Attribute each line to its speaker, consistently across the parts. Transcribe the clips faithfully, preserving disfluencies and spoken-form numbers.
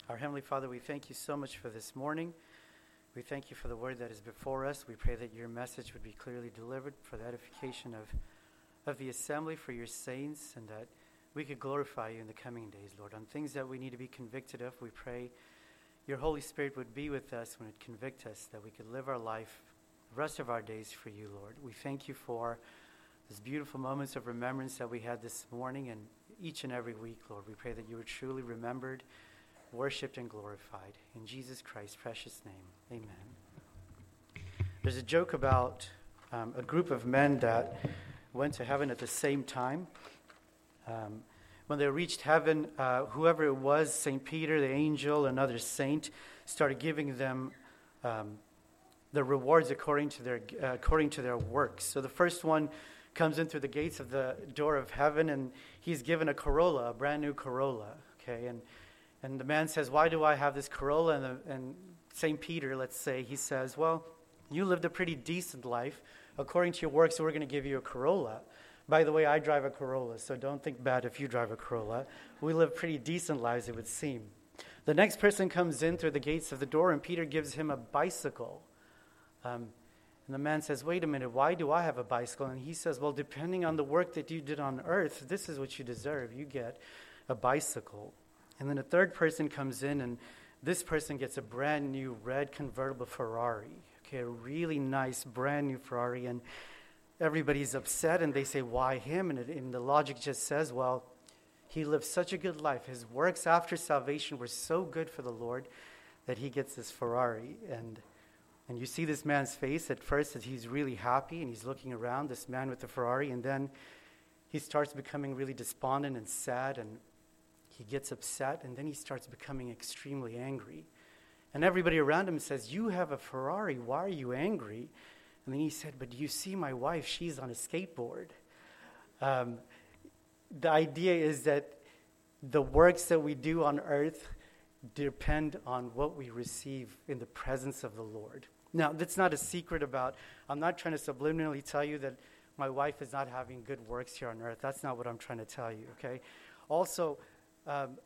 Speaker 1: Our Heavenly Father, we thank you so much for this morning. We thank you for the word that is before us. We pray that your message would be clearly delivered for the edification of, of the assembly, for your saints, and that we could glorify you in the coming days, Lord. On things that we need to be convicted of, we pray your Holy Spirit would be with us when it convicts us, that we could live our life the rest of our days for you, Lord. We thank you for these beautiful moments of remembrance that we had this morning and each and every week, Lord. We pray that you were truly remembered, worshipped, and glorified. In Jesus Christ's precious name, amen. There's a joke about um, a group of men that went to heaven at the same time. Um, when they reached heaven, uh, whoever it was, Saint Peter, the angel, another saint, started giving them um, the rewards according to their uh, according to their works. So the first one comes in through the gates of the door of heaven, and he's given a Corolla, a brand new Corolla. Okay, and And the man says, why do I have this Corolla? And, the, and Saint Peter, let's say, he says, well, you lived a pretty decent life. According to your works, so we're going to give you a Corolla. By the way, I drive a Corolla, so don't think bad if you drive a Corolla. We live pretty decent lives, it would seem. The next person comes in through the gates of the door, and Peter gives him a bicycle. Um, and the man says, wait a minute, why do I have a bicycle? And he says, well, depending on the work that you did on earth, this is what you deserve. You get a bicycle. And then a third person comes in, and this person gets a brand new red convertible Ferrari. Okay, a really nice brand new Ferrari, and everybody's upset, and they say, why him? And, it, and the logic just says, well, he lived such a good life. His works after salvation were so good for the Lord that he gets this Ferrari. And and you see this man's face at first that he's really happy, and he's looking around, this man with the Ferrari, and then he starts becoming really despondent and sad, and he gets upset, and then he starts becoming extremely angry. And everybody around him says, you have a Ferrari, why are you angry? And then he said, but do you see my wife? She's on a skateboard. Um, the idea is that the works that we do on earth depend on what we receive in the presence of the Lord. Now, that's not a secret about, I'm not trying to subliminally tell you that my wife is not having good works here on earth. That's not what I'm trying to tell you, okay? Also, Um,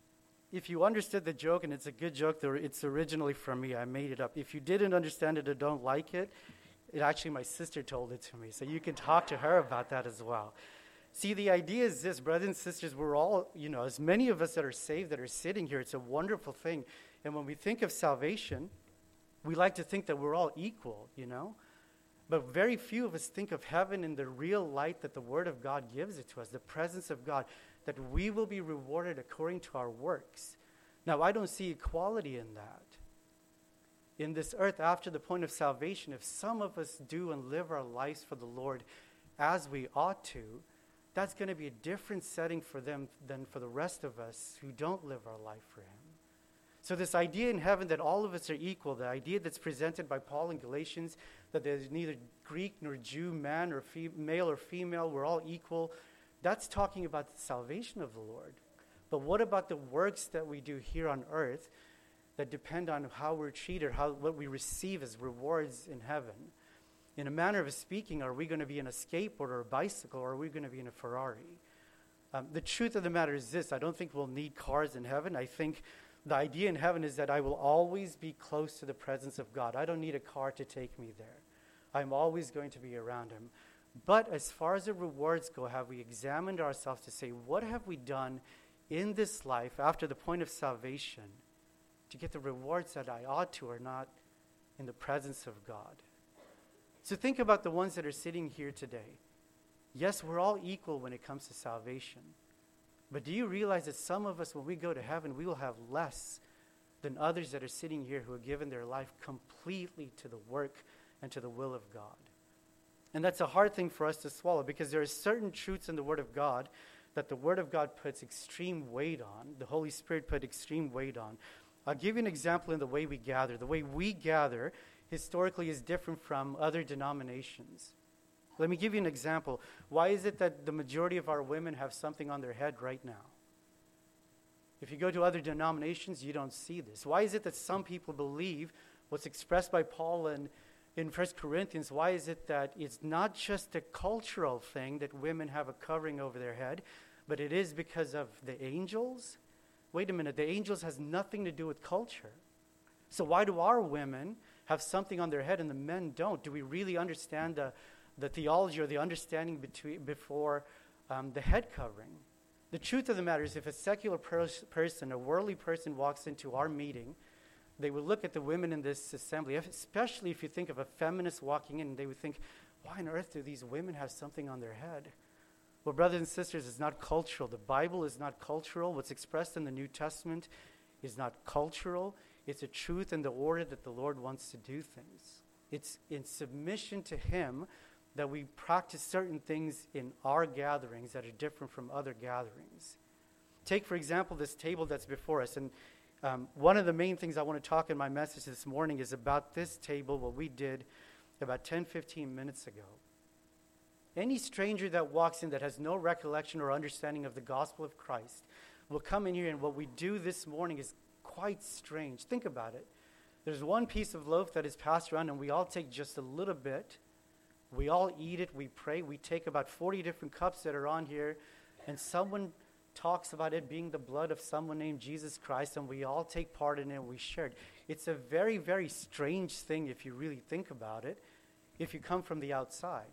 Speaker 1: if you understood the joke, and it's a good joke, it's originally from me, I made it up. If you didn't understand it or don't like it, it actually my sister told it to me, so you can talk to her about that as well. See, the idea is this, brothers and sisters, we're all, you know, as many of us that are saved that are sitting here, it's a wonderful thing. And when we think of salvation, we like to think that we're all equal, you know. But very few of us think of heaven in the real light that the Word of God gives it to us, the presence of God, that we will be rewarded according to our works. Now, I don't see equality in that. In this earth, after the point of salvation, if some of us do and live our lives for the Lord as we ought to, that's going to be a different setting for them than for the rest of us who don't live our life for Him. So this idea in heaven that all of us are equal, the idea that's presented by Paul in Galatians, that there's neither Greek nor Jew, man or fe- male or female, we're all equal, that's talking about the salvation of the Lord. But what about the works that we do here on earth that depend on how we're treated, how what we receive as rewards in heaven? In a manner of speaking, are we going to be in a skateboard or a bicycle, or are we going to be in a Ferrari? Um, the truth of the matter is this, I don't think we'll need cars in heaven. I think the idea in heaven is that I will always be close to the presence of God. I don't need a car to take me there. I'm always going to be around Him. But as far as the rewards go, have we examined ourselves to say, what have we done in this life after the point of salvation to get the rewards that I ought to or not in the presence of God? So think about the ones that are sitting here today. Yes, we're all equal when it comes to salvation. But do you realize that some of us, when we go to heaven, we will have less than others that are sitting here who have given their life completely to the work and to the will of God? And that's a hard thing for us to swallow, because there are certain truths in the Word of God that the Word of God puts extreme weight on. The Holy Spirit put extreme weight on. I'll give you an example in the way we gather. The way we gather historically is different from other denominations. Let me give you an example. Why is it that the majority of our women have something on their head right now? If you go to other denominations, you don't see this. Why is it that some people believe what's expressed by Paul in, in First Corinthians? Why is it that it's not just a cultural thing that women have a covering over their head, but it is because of the angels, wait a minute, the angels has nothing to do with culture. So why do our women have something on their head and the men don't? Do we really understand the, the theology or the understanding between, before um, the head covering? The truth of the matter is, if a secular pers- person, a worldly person walks into our meeting, they would look at the women in this assembly, especially if you think of a feminist walking in, they would think, why on earth do these women have something on their head? Well, brothers and sisters, it's not cultural. The Bible is not cultural. What's expressed in the New Testament is not cultural. It's a truth and the order that the Lord wants to do things. It's in submission to Him that we practice certain things in our gatherings that are different from other gatherings. Take, for example, this table that's before us. And um, one of the main things I want to talk in my message this morning is about this table, what we did about ten, fifteen minutes ago. Any stranger that walks in that has no recollection or understanding of the gospel of Christ will come in here, and what we do this morning is quite strange. Think about it. There's one piece of loaf that is passed around, and we all take just a little bit. We all eat it, we pray, we take about forty different cups that are on here, and someone talks about it being the blood of someone named Jesus Christ, and we all take part in it, and we share it. It's a very, very strange thing if you really think about it, if you come from the outside.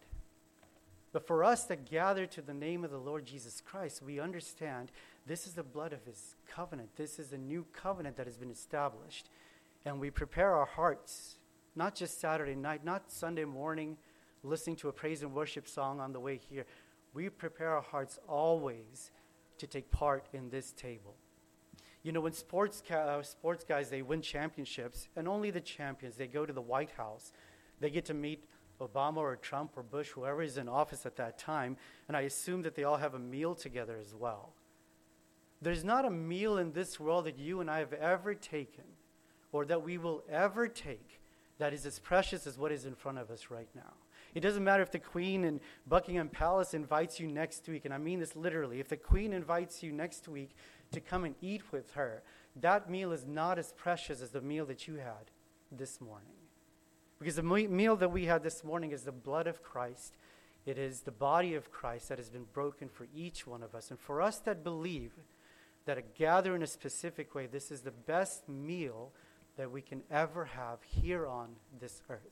Speaker 1: But for us that gather to the name of the Lord Jesus Christ, we understand this is the blood of His covenant. This is a new covenant that has been established. And we prepare our hearts, not just Saturday night, not Sunday morning, listening to a praise and worship song on the way here. We prepare our hearts always to take part in this table. You know, when sports ca- uh, sports guys, they win championships, and only the champions, they go to the White House. They get to meet Obama or Trump or Bush, whoever is in office at that time, and I assume that they all have a meal together as well. There's not a meal in this world that you and I have ever taken or that we will ever take that is as precious as what is in front of us right now. It doesn't matter if the Queen in Buckingham Palace invites you next week, and I mean this literally. If the Queen invites you next week to come and eat with her, that meal is not as precious as the meal that you had this morning. Because the meal that we had this morning is the blood of Christ. It is the body of Christ that has been broken for each one of us. And for us that believe that a gather in a specific way, this is the best meal that we can ever have here on this earth.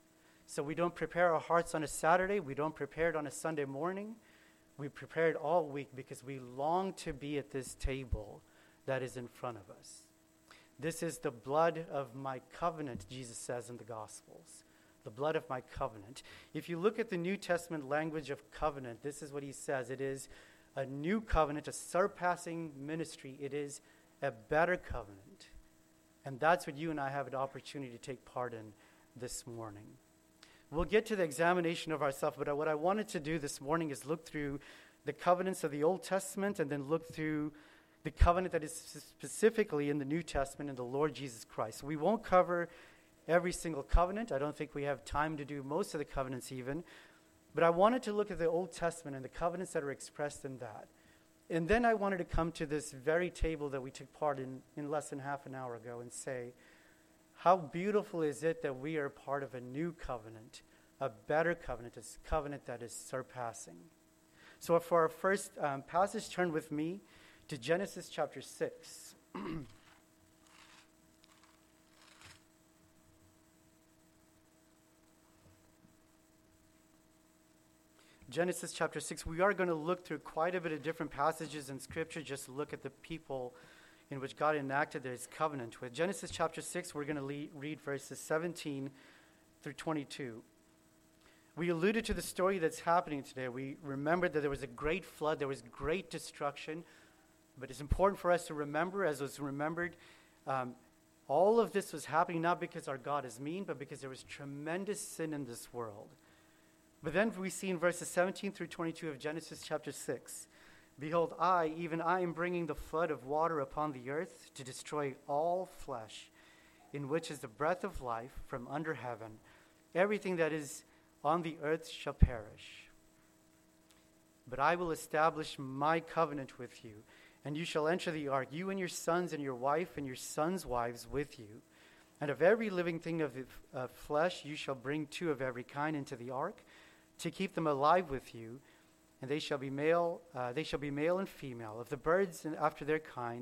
Speaker 1: So we don't prepare our hearts on a Saturday. We don't prepare it on a Sunday morning. We prepare it all week because we long to be at this table that is in front of us. This is the blood of my covenant, Jesus says in the Gospels. The blood of my covenant. If you look at the New Testament language of covenant, this is what he says. It is a new covenant, a surpassing ministry. It is a better covenant. And that's what you and I have an opportunity to take part in this morning. We'll get to the examination of ourselves, but what I wanted to do this morning is look through the covenants of the Old Testament and then look through the covenant that is specifically in the New Testament in the Lord Jesus Christ. We won't cover every single covenant. I don't think we have time to do most of the covenants even. But I wanted to look at the Old Testament and the covenants that are expressed in that. And then I wanted to come to this very table that we took part in in less than half an hour ago and say, how beautiful is it that we are part of a new covenant, a better covenant, a covenant that is surpassing. So for our first um, passage, turn with me to Genesis chapter six. Genesis chapter six. We are going to look through quite a bit of different passages in Scripture, just to look at the people in which God enacted His covenant with. Genesis chapter six, we're going to le- read verses seventeen through twenty-two. We alluded to the story that's happening today. We remembered that there was a great flood, there was great destruction, but it's important for us to remember, as was remembered, um, all of this was happening not because our God is mean, but because there was tremendous sin in this world. But then we see in verses seventeen through twenty-two of Genesis chapter six, behold, I, even I, am bringing the flood of water upon the earth to destroy all flesh, in which is the breath of life from under heaven. Everything that is on the earth shall perish. But I will establish my covenant with you, and you shall enter the ark, you and your sons and your wife and your sons' wives with you. And of every living thing of, the, of flesh you shall bring two of every kind into the ark, to keep them alive with you, and they shall be male. Uh, they shall be male and female. Of the birds and after their kind,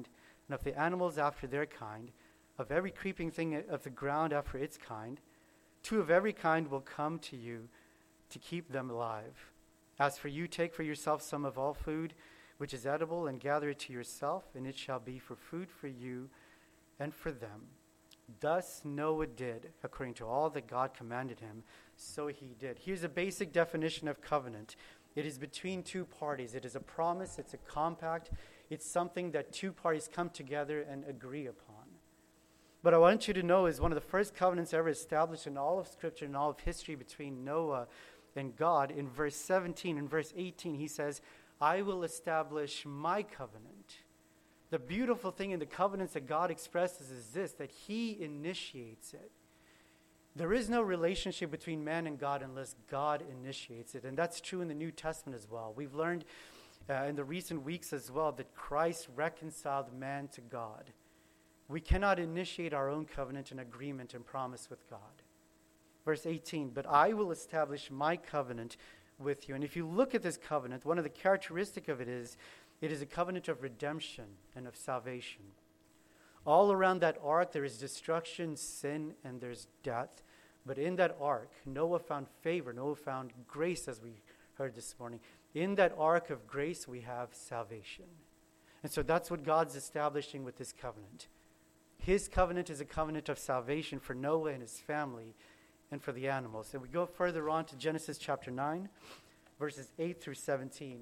Speaker 1: and of the animals after their kind, of every creeping thing of the ground after its kind. Two of every kind will come to you to keep them alive. As for you, take for yourself some of all food which is edible, and gather it to yourself, and it shall be for food for you and for them. Thus Noah did, according to all that God commanded him, so he did. Here's a basic definition of covenant. It is between two parties. It is a promise, it's a compact, it's something that two parties come together and agree upon. But I want you to know is one of the first covenants ever established in all of Scripture and all of history between Noah and God. In verse seventeen and verse eighteen, he says, I will establish my covenant. The beautiful thing in the covenants that God expresses is this, that he initiates it. There is no relationship between man and God unless God initiates it. And that's true in the New Testament as well. We've learned uh, in the recent weeks as well that Christ reconciled man to God. We cannot initiate our own covenant and agreement and promise with God. Verse eighteen, but I will establish my covenant with you. And if you look at this covenant, one of the characteristics of it is, it is a covenant of redemption and of salvation. All around that ark, there is destruction, sin, and there's death. But in that ark, Noah found favor. Noah found grace, as we heard this morning. In that ark of grace, we have salvation. And so that's what God's establishing with this covenant. His covenant is a covenant of salvation for Noah and his family and for the animals. And we go further on to Genesis chapter nine, verses eight through seventeen.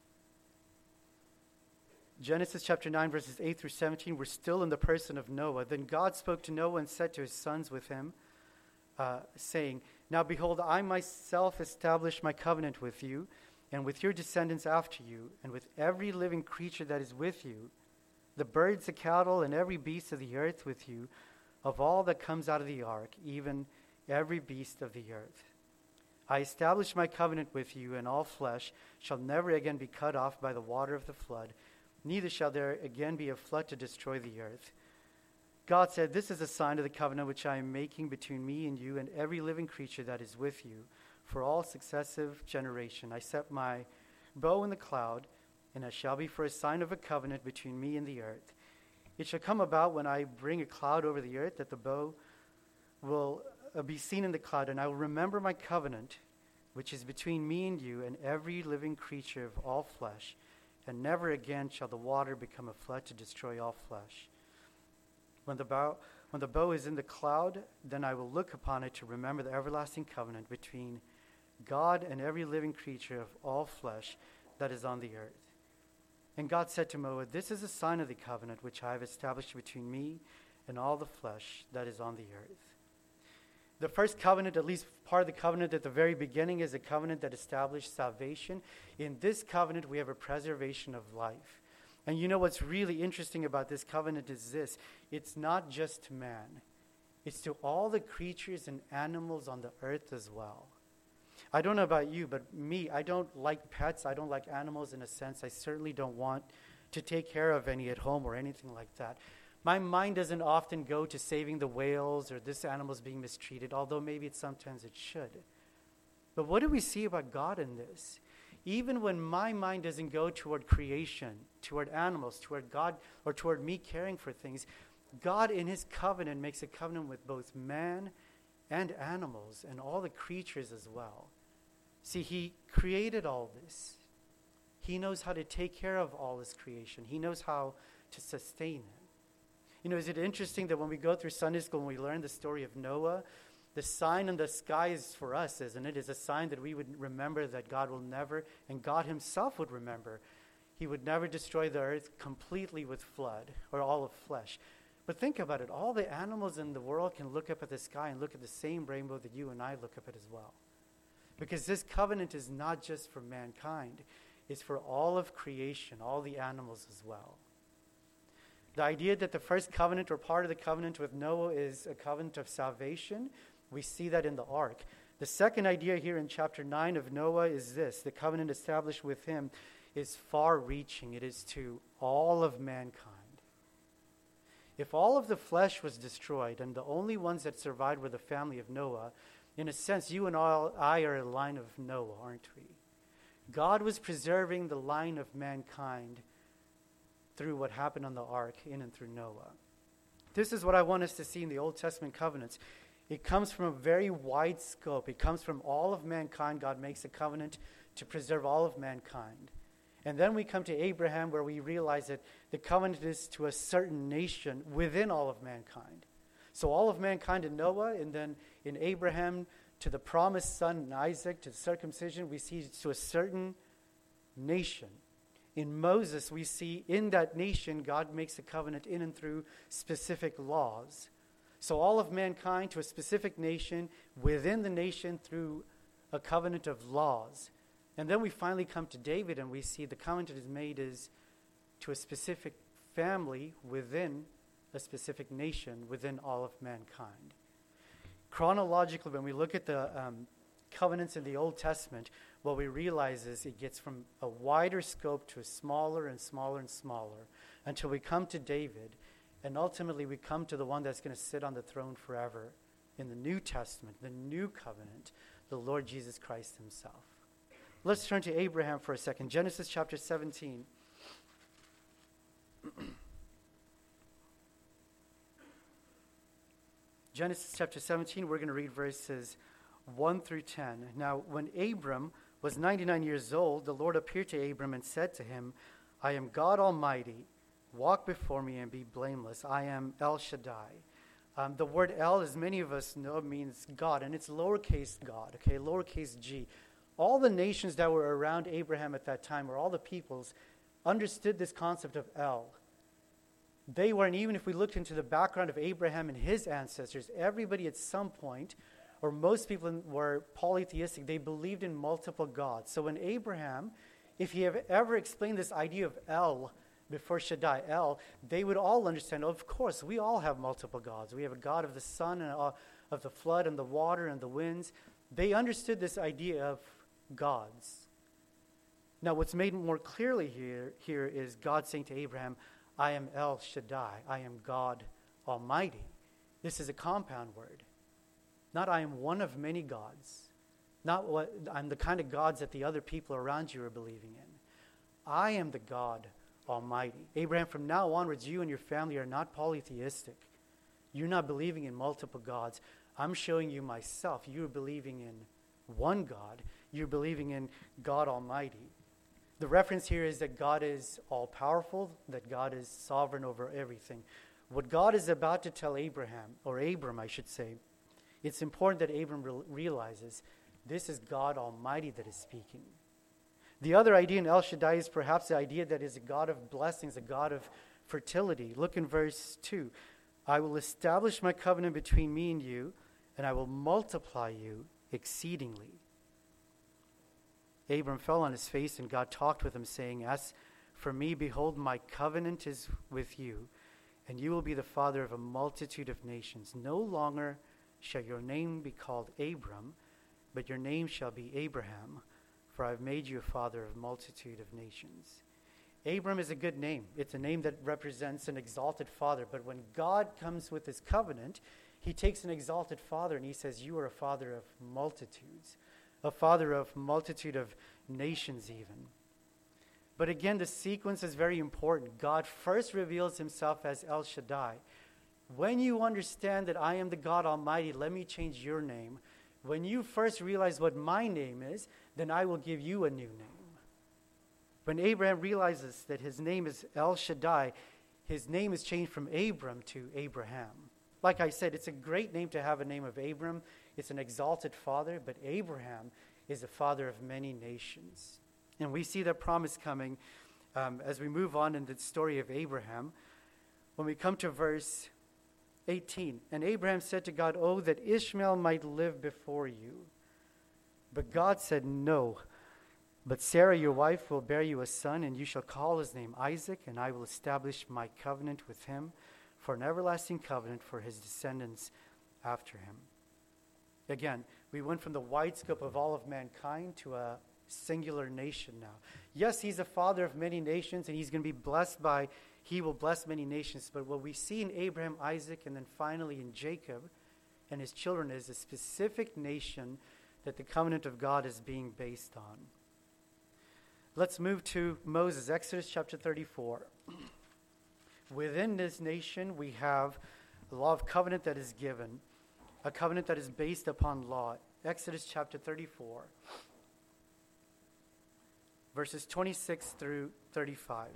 Speaker 1: Genesis chapter nine, verses eight through seventeen, we're still in the person of Noah. Then God spoke to Noah and said to his sons with him, uh, saying, Now behold, I myself establish my covenant with you, and with your descendants after you, and with every living creature that is with you, the birds, the cattle, and every beast of the earth with you, of all that comes out of the ark, even every beast of the earth. I establish my covenant with you, and all flesh shall never again be cut off by the water of the flood, neither shall there again be a flood to destroy the earth. God said, This is a sign of the covenant which I am making between me and you and every living creature that is with you for all successive generation. I set my bow in the cloud, and it shall be for a sign of a covenant between me and the earth. It shall come about when I bring a cloud over the earth that the bow will uh, be seen in the cloud, and I will remember my covenant, which is between me and you and every living creature of all flesh, and never again shall the water become a flood to destroy all flesh. When the bow, when the bow is in the cloud, then I will look upon it to remember the everlasting covenant between God and every living creature of all flesh that is on the earth. And God said to Noah, This is a sign of the covenant which I have established between me and all the flesh that is on the earth. The first covenant, at least part of the covenant at the very beginning, is a covenant that established salvation. In this covenant, we have a preservation of life. And you know what's really interesting about this covenant is this. It's not just to man. It's to all the creatures and animals on the earth as well. I don't know about you, but me, I don't like pets. I don't like animals in a sense. I certainly don't want to take care of any at home or anything like that. My mind doesn't often go to saving the whales or this animal's being mistreated, although maybe it, sometimes it should. But what do we see about God in this? Even when my mind doesn't go toward creation, toward animals, toward God, or toward me caring for things, God in his covenant makes a covenant with both man and animals and all the creatures as well. See, he created all this. He knows how to take care of all his creation. He knows how to sustain it. You know, is it interesting that when we go through Sunday school and we learn the story of Noah, the sign in the sky is for us, isn't it? It's a sign that we would remember that God will never, and God himself would remember, he would never destroy the earth completely with flood or all of flesh. But think about it. All the animals in the world can look up at the sky and look at the same rainbow that you and I look up at as well. Because this covenant is not just for mankind. It's for all of creation, all the animals as well. The idea that the first covenant or part of the covenant with Noah is a covenant of salvation, we see that in the ark. The second idea here in chapter nine of Noah is this. The covenant established with him is far-reaching. It is to all of mankind. If all of the flesh was destroyed and the only ones that survived were the family of Noah, in a sense, you and all, I are a line of Noah, aren't we? God was preserving the line of mankind through what happened on the ark, in and through Noah. This is what I want us to see in the Old Testament covenants. It comes from a very wide scope. It comes from all of mankind. God makes a covenant to preserve all of mankind. And then we come to Abraham, where we realize that the covenant is to a certain nation within all of mankind. So all of mankind in Noah, and then in Abraham, to the promised son in Isaac, to the circumcision, we see to a certain nation. In Moses, we see in that nation, God makes a covenant in and through specific laws. So all of mankind to a specific nation, within the nation through a covenant of laws. And then we finally come to David, and we see the covenant is made is to a specific family within a specific nation, within all of mankind. Chronologically, when we look at the um, covenants in the Old Testament, what we realize is it gets from a wider scope to a smaller and smaller and smaller until we come to David, and ultimately we come to the one that's going to sit on the throne forever in the New Testament, the new covenant, the Lord Jesus Christ himself. Let's turn to Abraham for a second. Genesis chapter seventeen. Genesis chapter seventeen, we're going to read verses one through ten. Now, when Abram was ninety-nine years old, the Lord appeared to Abram and said to him, I am God Almighty. Walk before me and be blameless. I am El Shaddai. Um, the word El, as many of us know, means God, and it's lowercase God, okay, lowercase g. All the nations that were around Abraham at that time, or all the peoples, understood this concept of El. They were, and even if we looked into the background of Abraham and his ancestors, everybody at some point, or most people were polytheistic. They believed in multiple gods. So when Abraham, if he have ever explained this idea of El before Shaddai, El, they would all understand, oh, of course, we all have multiple gods. We have a God of the sun and uh, of the flood and the water and the winds. They understood this idea of gods. Now, what's made more clearly here, here is God saying to Abraham, I am El Shaddai. I am God Almighty. This is a compound word. Not I am one of many gods. Not what I'm the kind of gods that the other people around you are believing in. I am the God Almighty. Abraham, from now onwards, you and your family are not polytheistic. You're not believing in multiple gods. I'm showing you myself. You're believing in one God. You're believing in God Almighty. The reference here is that God is all-powerful, that God is sovereign over everything. What God is about to tell Abraham, or Abram, I should say, it's important that Abram re- realizes this is God Almighty that is speaking. The other idea in El Shaddai is perhaps the idea that is a God of blessings, a God of fertility. Look in verse two. I will establish my covenant between me and you, and I will multiply you exceedingly. Abram fell on his face, and God talked with him, saying, As for me, behold, my covenant is with you, and you will be the father of a multitude of nations. No longer shall your name be called Abram, but your name shall be Abraham, for I have made you a father of a multitude of nations. Abram is a good name. It's a name that represents an exalted father. But when God comes with his covenant, he takes an exalted father and he says, you are a father of multitudes, a father of multitude of nations even. But again, the sequence is very important. God first reveals himself as El Shaddai. When you understand that I am the God Almighty, let me change your name. When you first realize what my name is, then I will give you a new name. When Abraham realizes that his name is El Shaddai, his name is changed from Abram to Abraham. Like I said, it's a great name to have a name of Abram. It's an exalted father, but Abraham is the father of many nations. And we see that promise coming um, as we move on in the story of Abraham. When we come to verse eighteen, and Abraham said to God, oh, that Ishmael might live before you. But God said, no. But Sarah, your wife, will bear you a son, and you shall call his name Isaac, and I will establish my covenant with him for an everlasting covenant for his descendants after him. Again, we went from the wide scope of all of mankind to a singular nation now. Yes, he's a father of many nations, and he's going to be blessed by, he will bless many nations. But what we see in Abraham, Isaac, and then finally in Jacob and his children is a specific nation that the covenant of God is being based on. Let's move to Moses, Exodus chapter thirty-four. within this nation, we have a law of covenant that is given, a covenant that is based upon law. Exodus chapter thirty-four, verses twenty-six through thirty-five.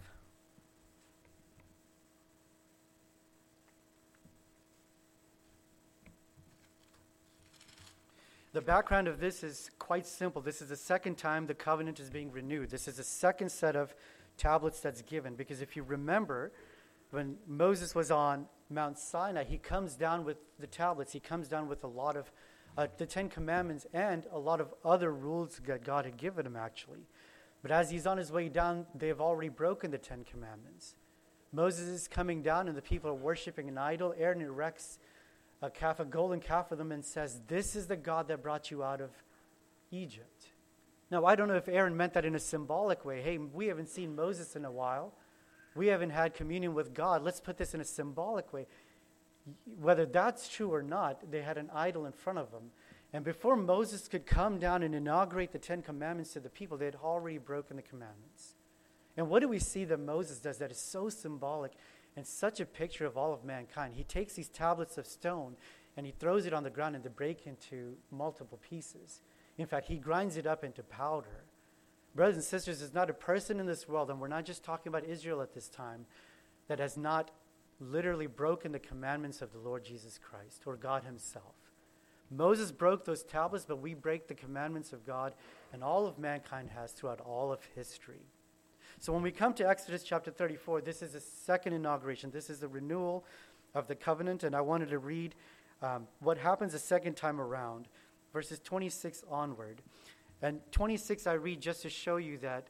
Speaker 1: The background of this is quite simple. This is the second time the covenant is being renewed. This is the second set of tablets that's given. Because if you remember, when Moses was on Mount Sinai, he comes down with the tablets. He comes down with a lot of uh, the Ten Commandments and a lot of other rules that God had given him, actually. But as he's on his way down, they've already broken the Ten Commandments. Moses is coming down, and the people are worshiping an idol. Aaron erects a calf, a golden calf for them, and says, "This is the God that brought you out of Egypt." Now, I don't know if Aaron meant that in a symbolic way. Hey, we haven't seen Moses in a while. We haven't had communion with God. Let's put this in a symbolic way. Whether that's true or not, they had an idol in front of them. And before Moses could come down and inaugurate the Ten Commandments to the people, they had already broken the commandments. And what do we see that Moses does that is so symbolic and such a picture of all of mankind? He takes these tablets of stone and he throws it on the ground and they break into multiple pieces. In fact, he grinds it up into powder. Brothers and sisters, there's not a person in this world, and we're not just talking about Israel at this time, that has not literally broken the commandments of the Lord Jesus Christ or God himself. Moses broke those tablets, but we break the commandments of God, and all of mankind has throughout all of history. So when we come to Exodus chapter thirty-four, this is the second inauguration. This is the renewal of the covenant, and I wanted to read um, what happens the second time around, verses twenty-six onward. And twenty-six I read just to show you that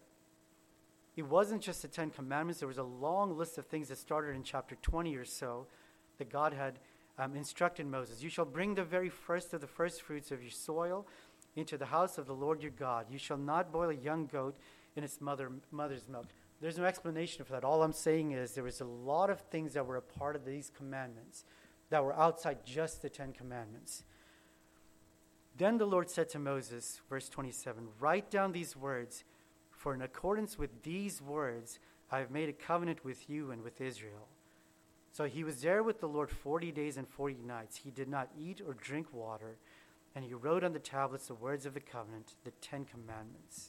Speaker 1: it wasn't just the Ten Commandments. There was a long list of things that started in chapter twenty or so that God had um, instructed Moses. "You shall bring the very first of the first fruits of your soil into the house of the Lord your God. You shall not boil a young goat in its mother, mother's milk." There's no explanation for that. All I'm saying is there was a lot of things that were a part of these commandments that were outside just the Ten Commandments. "Then the Lord said to Moses," verse twenty-seven, "write down these words, for in accordance with these words I have made a covenant with you and with Israel." So he was there with the Lord forty days and forty nights. He did not eat or drink water, and he wrote on the tablets the words of the covenant, the Ten Commandments.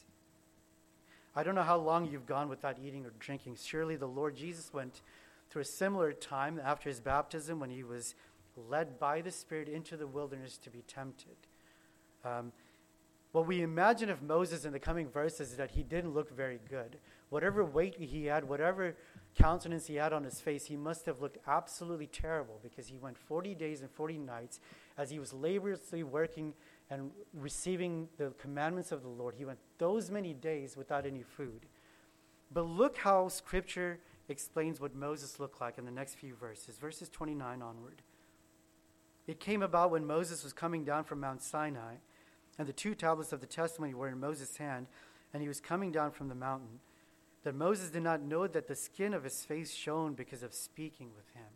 Speaker 1: I don't know how long you've gone without eating or drinking. Surely the Lord Jesus went through a similar time after his baptism when he was led by the Spirit into the wilderness to be tempted. Um, what we imagine of Moses in the coming verses is that he didn't look very good. Whatever weight he had, whatever countenance he had on his face, he must have looked absolutely terrible because he went forty days and forty nights as he was laboriously working and receiving the commandments of the Lord. He went those many days without any food. But look how Scripture explains what Moses looked like in the next few verses, verses twenty-nine onward. "It came about when Moses was coming down from Mount Sinai, and the two tablets of the testimony were in Moses' hand, and he was coming down from the mountain, that Moses did not know that the skin of his face shone because of speaking with him.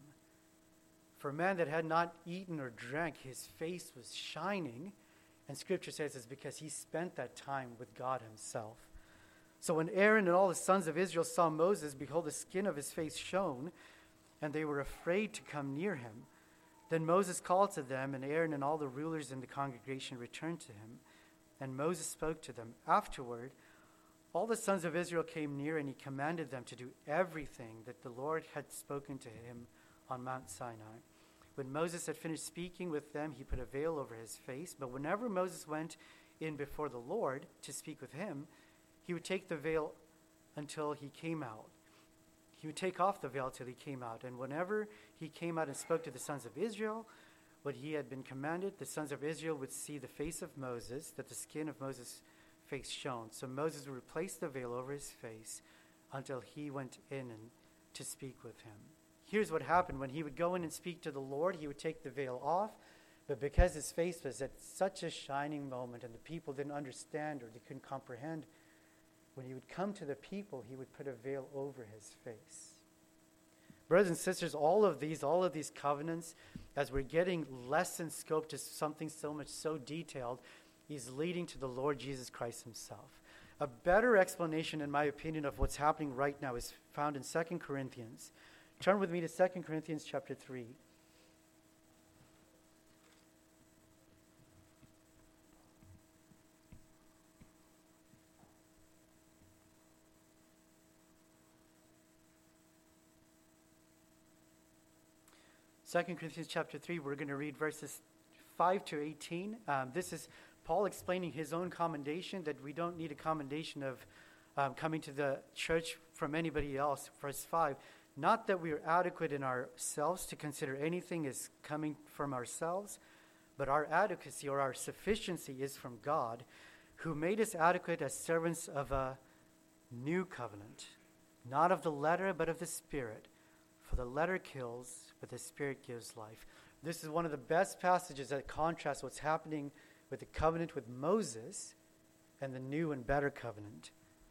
Speaker 1: For a man that had not eaten or drank, his face was shining, and Scripture says it's because he spent that time with God himself. So when Aaron and all the sons of Israel saw Moses, behold, the skin of his face shone, and they were afraid to come near him. Then Moses called to them, and Aaron and all the rulers in the congregation returned to him. And Moses spoke to them. Afterward, all the sons of Israel came near, and he commanded them to do everything that the Lord had spoken to him on Mount Sinai. When Moses had finished speaking with them, he put a veil over his face. But whenever Moses went in before the Lord to speak with him, he would take the veil until he came out. He would take off the veil till he came out. And whenever he came out and spoke to the sons of Israel, what he had been commanded, the sons of Israel would see the face of Moses, that the skin of Moses' face shone. So Moses would replace the veil over his face until he went in and to speak with him. Here's what happened. When he would go in and speak to the Lord, he would take the veil off. But because his face was at such a shining moment and the people didn't understand or they couldn't comprehend, when he would come to the people, he would put a veil over his face. Brothers and sisters, all of these, all of these covenants, as we're getting less in scope to something so much so detailed, is leading to the Lord Jesus Christ himself. A better explanation, in my opinion, of what's happening right now is found in Second Corinthians Turn with me to Second Corinthians chapter three. Second Corinthians chapter three, we're going to read verses five to eighteen. Um, this is Paul explaining his own commendation, that we don't need a commendation of um, coming to the church from anybody else. Verse five, not that we are adequate in ourselves to consider anything as coming from ourselves, but our adequacy or our sufficiency is from God, who made us adequate as servants of a new covenant, not of the letter, but of the Spirit. For the letter kills, but the Spirit gives life. This is one of the best passages that contrasts what's happening with the covenant with Moses and the new and better covenant.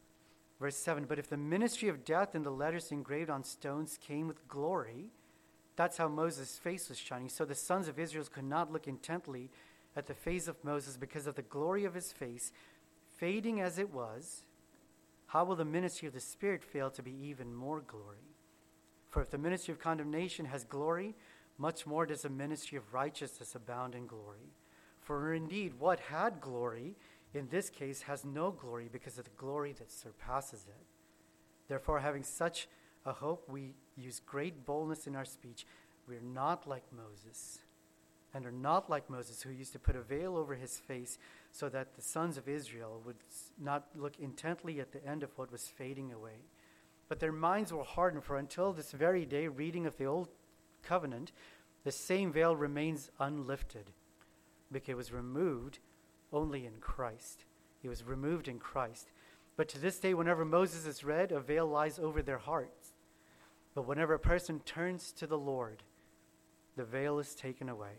Speaker 1: Verse seven, but if the ministry of death and the letters engraved on stones came with glory, that's how Moses' face was shining. So the sons of Israel could not look intently at the face of Moses because of the glory of his face, fading as it was. How will the ministry of the Spirit fail to be even more glory? For if the ministry of condemnation has glory, much more does the ministry of righteousness abound in glory. For indeed, what had glory, in this case, has no glory because of the glory that surpasses it. Therefore, having such a hope, we use great boldness in our speech. We are not like Moses, and are not like Moses, who used to put a veil over his face so that the sons of Israel would not look intently at the end of what was fading away. But their minds were hardened, for until this very day, reading of the Old Covenant, the same veil remains unlifted, because it was removed only in Christ. It was removed in Christ. But to this day, whenever Moses is read, a veil lies over their hearts. But whenever a person turns to the Lord, the veil is taken away.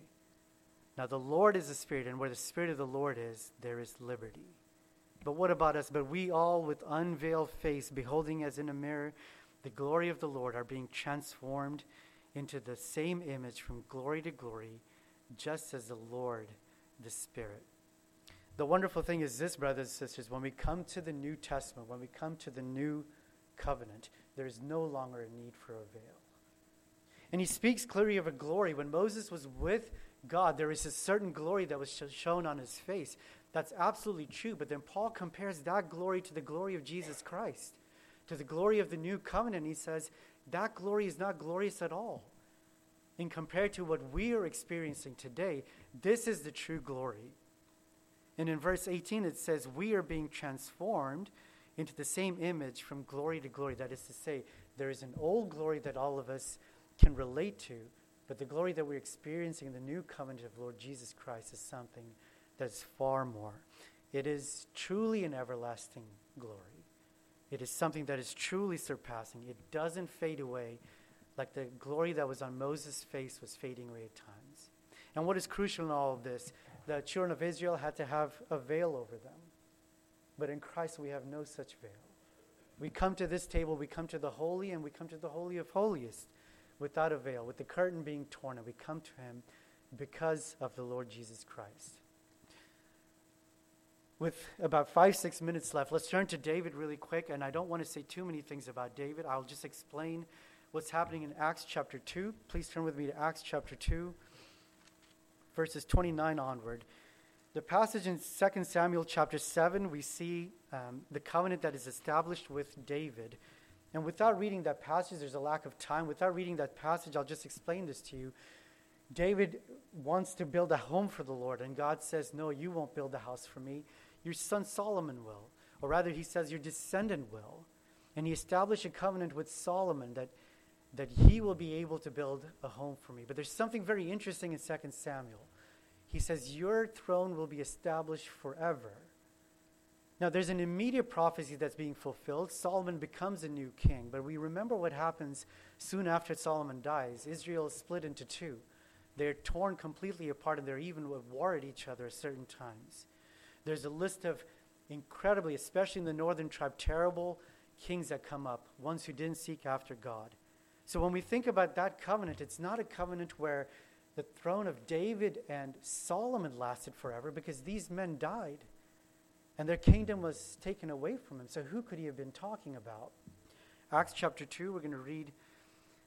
Speaker 1: Now the Lord is the Spirit, and where the Spirit of the Lord is, there is liberty. But what about us? But we all with unveiled face, beholding as in a mirror the glory of the Lord, are being transformed into the same image from glory to glory, just as the Lord, the Spirit. The wonderful thing is this, brothers and sisters, when we come to the New Testament, when we come to the New Covenant, there is no longer a need for a veil. And he speaks clearly of a glory. When Moses was with God, there is a certain glory that was shown on his face. That's absolutely true, but then Paul compares that glory to the glory of Jesus Christ, to the glory of the New Covenant. He says that glory is not glorious at all. And compared to what we are experiencing today, this is the true glory. And in verse eighteen, it says, we are being transformed into the same image from glory to glory. That is to say, there is an old glory that all of us can relate to, but the glory that we're experiencing in the new covenant of Lord Jesus Christ is something that's far more. It is truly an everlasting glory. It is something that is truly surpassing. It doesn't fade away like the glory that was on Moses' face was fading away at times. And what is crucial in all of this, the children of Israel had to have a veil over them. But in Christ we have no such veil. We come to this table, we come to the holy, and we come to the holy of holiest without a veil, with the curtain being torn, and we come to him because of the Lord Jesus Christ. With about five, six minutes left, let's turn to David really quick, and I don't want to say too many things about David. I'll just explain what's happening in Acts chapter two. Please turn with me to Acts chapter two, verses twenty-nine onward. The passage in Second Samuel chapter seven, we see um, the covenant that is established with David. And without reading that passage, there's a lack of time. Without reading that passage, I'll just explain this to you. David wants to build a home for the Lord, and God says, no, you won't build a house for me. Your son Solomon will. Or rather, he says, your descendant will. And he established a covenant with Solomon that, that he will be able to build a home for me. But there's something very interesting in Second Samuel. He says, your throne will be established forever. Now, there's an immediate prophecy that's being fulfilled. Solomon becomes a new king. But we remember what happens soon after Solomon dies. Israel is split into two. They're torn completely apart, and they're even at war at each other at certain times. There's a list of incredibly, especially in the northern tribe, terrible kings that come up, ones who didn't seek after God. So when we think about that covenant, it's not a covenant where the throne of David and Solomon lasted forever, because these men died and their kingdom was taken away from him. So who could he have been talking about? Acts chapter two, we're going to read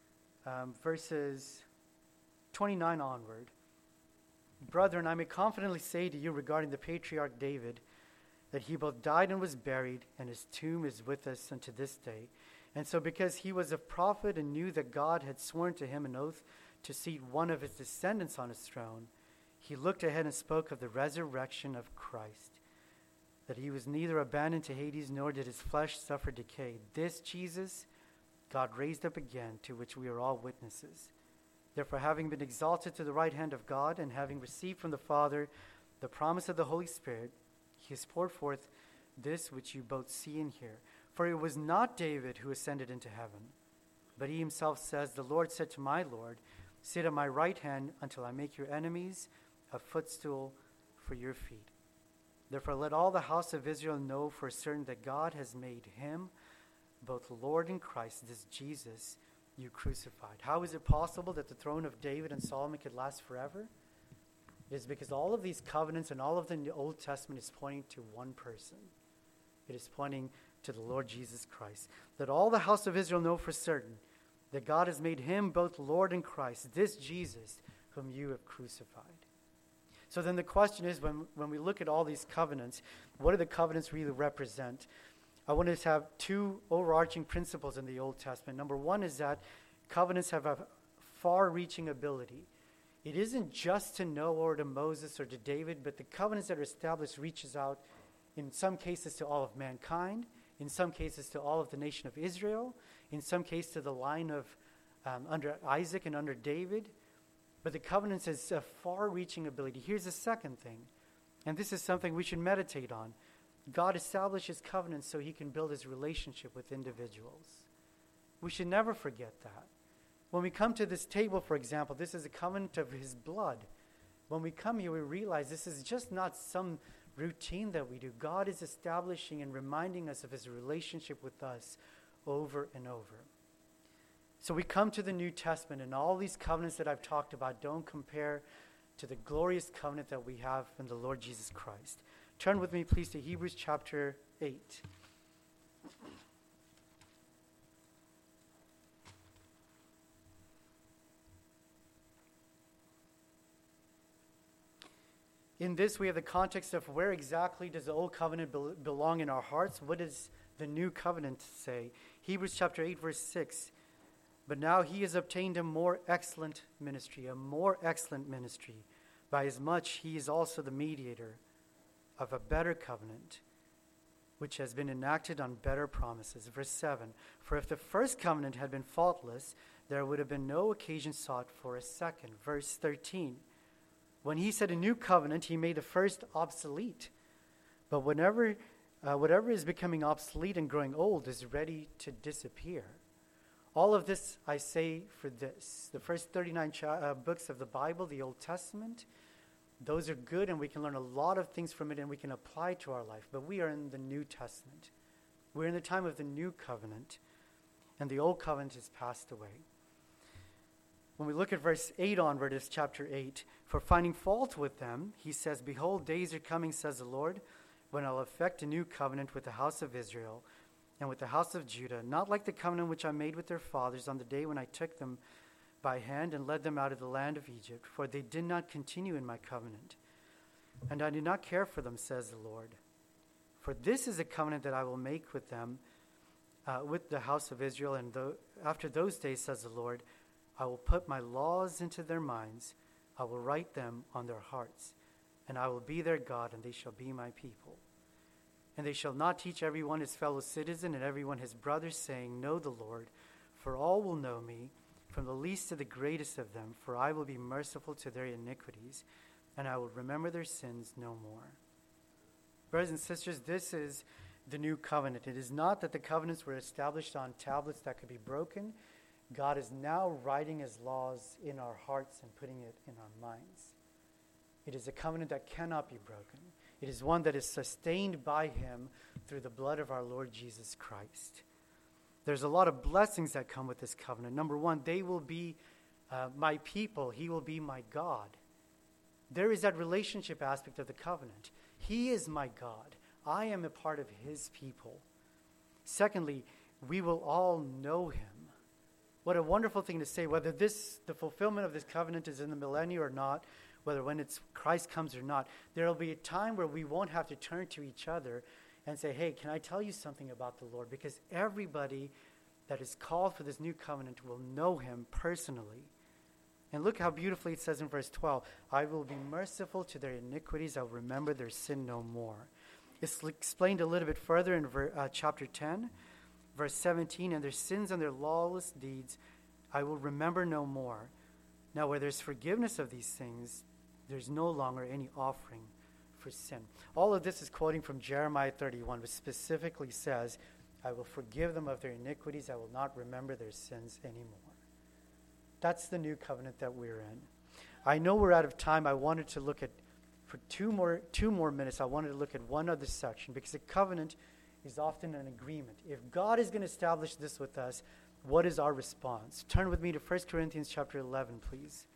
Speaker 1: um, verses twenty-nine onward. Brethren, I may confidently say to you regarding the patriarch David, that he both died and was buried, and his tomb is with us unto this day. And so because he was a prophet and knew that God had sworn to him an oath to seat one of his descendants on his throne, he looked ahead and spoke of the resurrection of Christ, that he was neither abandoned to Hades, nor did his flesh suffer decay. This Jesus God raised up again, to which we are all witnesses. Therefore, having been exalted to the right hand of God, and having received from the Father the promise of the Holy Spirit, he has poured forth this which you both see and hear. For it was not David who ascended into heaven, but he himself says, the Lord said to my Lord, sit at my right hand until I make your enemies a footstool for your feet. Therefore let all the house of Israel know for certain that God has made him both Lord and Christ, this Jesus you crucified. How is it possible that the throne of David and Solomon could last forever? It is because all of these covenants and all of the Old Testament is pointing to one person. It is pointing to the Lord Jesus Christ. Let all the house of Israel know for certain that God has made him both Lord and Christ, this Jesus whom you have crucified. So then the question is, when, when we look at all these covenants, what do the covenants really represent? I want us to have two overarching principles in the Old Testament. Number one is that covenants have a far-reaching ability. It isn't just to Noah or to Moses or to David, but the covenants that are established reaches out in some cases to all of mankind, in some cases to all of the nation of Israel, in some cases to the line of um, under Isaac and under David. But the covenants has a far-reaching ability. Here's the second thing, and this is something we should meditate on. God establishes covenants so he can build his relationship with individuals. We should never forget that. When we come to this table, for example, this is a covenant of his blood. When we come here, we realize this is just not some routine that we do. God is establishing and reminding us of his relationship with us over and over. So we come to the New Testament, and all these covenants that I've talked about don't compare to the glorious covenant that we have in the Lord Jesus Christ. Turn with me, please, to Hebrews chapter eight. In this, we have the context of where exactly does the old covenant be- belong in our hearts? What does the new covenant say? Hebrews chapter eight, verse six. But now he has obtained a more excellent ministry, a more excellent ministry, by as much he is also the mediator of a better covenant, which has been enacted on better promises. Verse seven, for if the first covenant had been faultless, there would have been no occasion sought for a second. Verse thirteen, when he said a new covenant, he made the first obsolete. But whenever, uh, whatever is becoming obsolete and growing old is ready to disappear. All of this I say for this. The first thirty-nine cha- uh, books of the Bible, the Old Testament, those are good, and we can learn a lot of things from it, and we can apply to our life. But we are in the New Testament. We're in the time of the New Covenant, and the Old Covenant has passed away. When we look at verse eight onward of chapter eight, for finding fault with them, he says, behold, days are coming, says the Lord, when I'll effect a new covenant with the house of Israel and with the house of Judah, not like the covenant which I made with their fathers on the day when I took them by hand and led them out of the land of Egypt, for they did not continue in my covenant. And I did not care for them, says the Lord. For this is a covenant that I will make with them, uh, with the house of Israel, and th- after those days, says the Lord, I will put my laws into their minds, I will write them on their hearts, and I will be their God, and they shall be my people. And they shall not teach everyone his fellow citizen and everyone his brother, saying, know the Lord, for all will know me, from the least to the greatest of them, for I will be merciful to their iniquities, and I will remember their sins no more. Brothers and sisters, this is the new covenant. It is not that the covenants were established on tablets that could be broken. God is now writing his laws in our hearts and putting it in our minds. It is a covenant that cannot be broken. It is one that is sustained by him through the blood of our Lord Jesus Christ. There's a lot of blessings that come with this covenant. Number one, they will be uh, my people. He will be my God. There is that relationship aspect of the covenant. He is my God. I am a part of his people. Secondly, we will all know him. what a wonderful thing to say, whether this, the fulfillment of this covenant is in the millennium or not, whether when it's Christ comes or not, there will be a time where we won't have to turn to each other and say, hey, can I tell you something about the Lord? Because everybody that is called for this new covenant will know him personally. And look how beautifully it says in verse twelve, I will be merciful to their iniquities, I will remember their sin no more. It's explained a little bit further in ver, uh, chapter ten, verse seventeen, and their sins and their lawless deeds I will remember no more. Now where there's forgiveness of these things, there's no longer any offering for sin. All of this is quoting from Jeremiah thirty-one, which specifically says, I will forgive them of their iniquities, I will not remember their sins anymore. That's the new covenant that we're in. I know we're out of time. I wanted to look at, for two more two more minutes, I wanted to look at one other section, because a covenant is often an agreement. If God is going to establish this with us, what is our response? Turn with me to First Corinthians chapter eleven, please.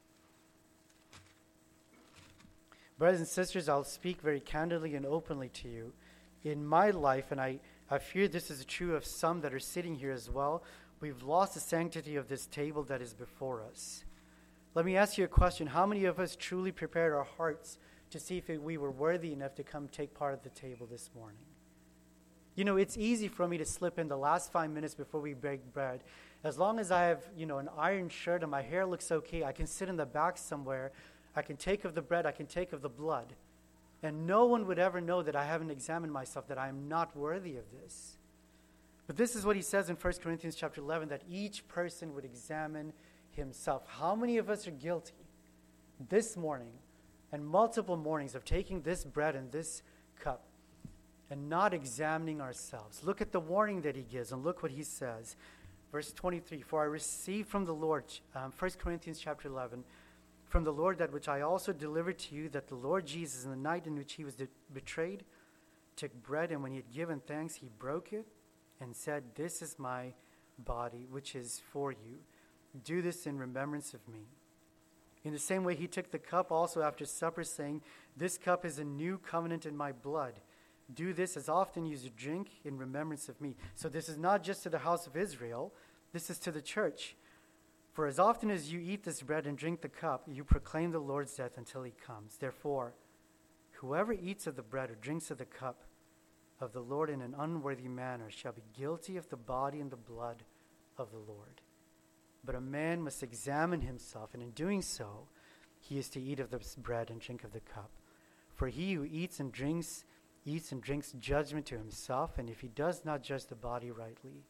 Speaker 1: Brothers and sisters, I'll speak very candidly and openly to you. In my life, and I, I fear this is true of some that are sitting here as well, we've lost the sanctity of this table that is before us. Let me ask you a question. How many of us truly prepared our hearts to see if we were worthy enough to come take part of the table this morning? You know, it's easy for me to slip in the last five minutes before we break bread. As long as I have, you know, an iron shirt and my hair looks okay, I can sit in the back somewhere. I can take of the bread, I can take of the blood. And no one would ever know that I haven't examined myself, that I am not worthy of this. But this is what he says in First Corinthians chapter eleven, that each person would examine himself. How many of us are guilty this morning and multiple mornings of taking this bread and this cup and not examining ourselves? Look at the warning that he gives, and look what he says. Verse twenty-three, for I received from the Lord, um, First Corinthians chapter eleven, from the Lord that which I also delivered to you, that the Lord Jesus, in the night in which he was de- betrayed, took bread, and when he had given thanks, he broke it and said, this is my body, which is for you. Do this in remembrance of me. In the same way, he took the cup also after supper, saying, this cup is a new covenant in my blood. Do this as often as you drink in remembrance of me. So this is not just to the house of Israel. This is to the church. For as often as you eat this bread and drink the cup, you proclaim the Lord's death until he comes. Therefore, whoever eats of the bread or drinks of the cup of the Lord in an unworthy manner shall be guilty of the body and the blood of the Lord. But a man must examine himself, and in doing so, he is to eat of the bread and drink of the cup. For he who eats and drinks, eats and drinks judgment to himself, and if he does not judge the body rightly.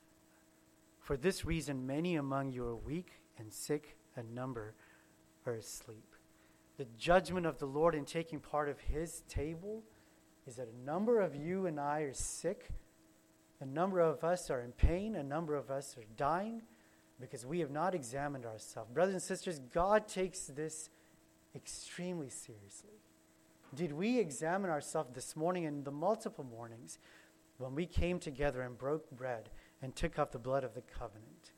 Speaker 1: For this reason, many among you are weak and sick, a number are asleep. The judgment of the Lord in taking part of his table is that a number of you and I are sick, a number of us are in pain, a number of us are dying because we have not examined ourselves. Brothers and sisters, God takes this extremely seriously. Did we examine ourselves this morning and the multiple mornings when we came together and broke bread and took up the blood of the covenant?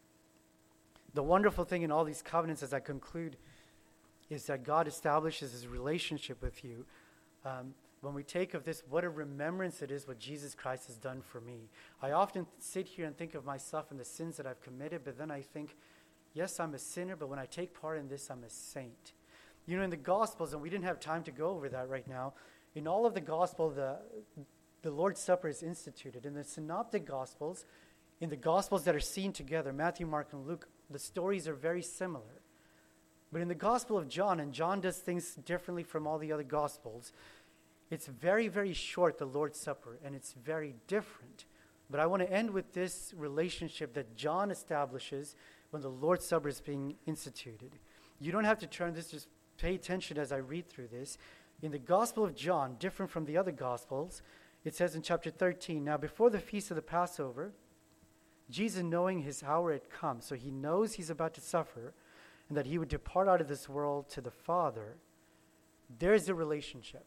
Speaker 1: The wonderful thing in all these covenants, as I conclude, is that God establishes his relationship with you. Um, when we take of this, what a remembrance it is what Jesus Christ has done for me. I often sit here and think of myself and the sins that I've committed, but then I think, yes, I'm a sinner, but when I take part in this, I'm a saint. You know, in the Gospels, and we didn't have time to go over that right now, in all of the Gospel, the, the Lord's Supper is instituted. In the Synoptic Gospels, in the Gospels that are seen together, Matthew, Mark, and Luke, the stories are very similar. But in the Gospel of John, and John does things differently from all the other Gospels, it's very, very short, the Lord's Supper, and it's very different. But I want to end with this relationship that John establishes when the Lord's Supper is being instituted. You don't have to turn this, just pay attention as I read through this. In the Gospel of John, different from the other Gospels, it says in chapter thirteen, now before the feast of the Passover, Jesus, knowing his hour had come, so he knows he's about to suffer, and that he would depart out of this world to the Father, there's a relationship.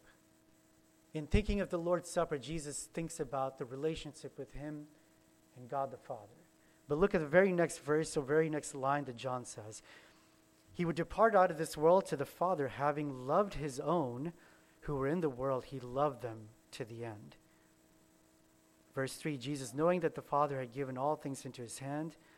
Speaker 1: In thinking of the Lord's Supper, Jesus thinks about the relationship with him and God the Father. But look at the very next verse, or very next line that John says. He would depart out of this world to the Father, having loved his own who were in the world, he loved them to the end. Verse three, Jesus, knowing that the Father had given all things into his hand,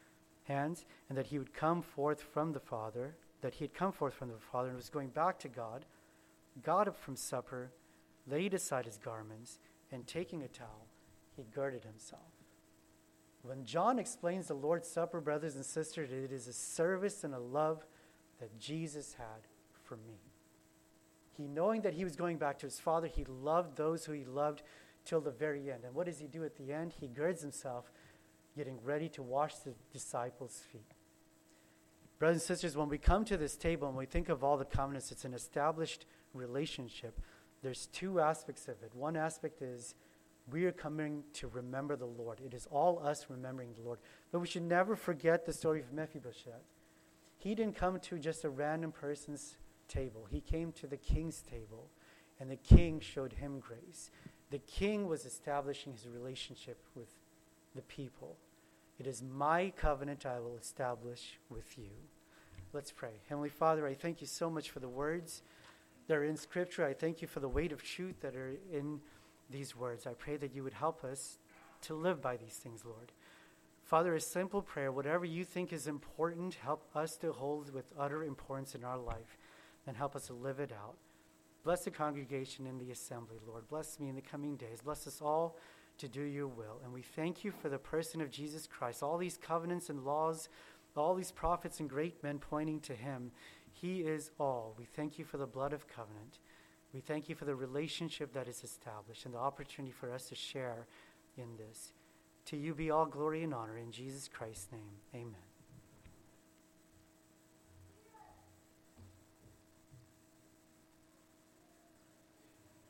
Speaker 1: hands, and that he would come forth from the Father, that he had come forth from the Father and was going back to God, got up from supper, laid aside his garments, and taking a towel, he girded himself. When John explains the Lord's Supper, brothers and sisters, it is a service and a love that Jesus had for me. He, knowing that he was going back to his Father, he loved those who he loved till the very end. And what does he do at the end? He girds himself, getting ready to wash the disciples' feet. Brothers and sisters, when we come to this table and we think of all the covenants, it's an established relationship. There's two aspects of it. One aspect is we are coming to remember the Lord. It is all us remembering the Lord. But we should never forget the story of Mephibosheth. He didn't come to just a random person's table. He came to the king's table, and the king showed him grace. The king was establishing his relationship with the people. It is my covenant I will establish with you. Let's pray. Heavenly Father, I thank you so much for the words that are in Scripture. I thank you for the weight of truth that are in these words. I pray that you would help us to live by these things, Lord. Father, a simple prayer, whatever you think is important, help us to hold with utter importance in our life, and help us to live it out. Bless the congregation in the assembly, Lord. Bless me in the coming days. Bless us all to do your will. And we thank you for the person of Jesus Christ. All these covenants and laws, all these prophets and great men pointing to him. He is all. We thank you for the blood of covenant. We thank you for the relationship that is established and the opportunity for us to share in this. To you be all glory and honor in Jesus Christ's name. Amen.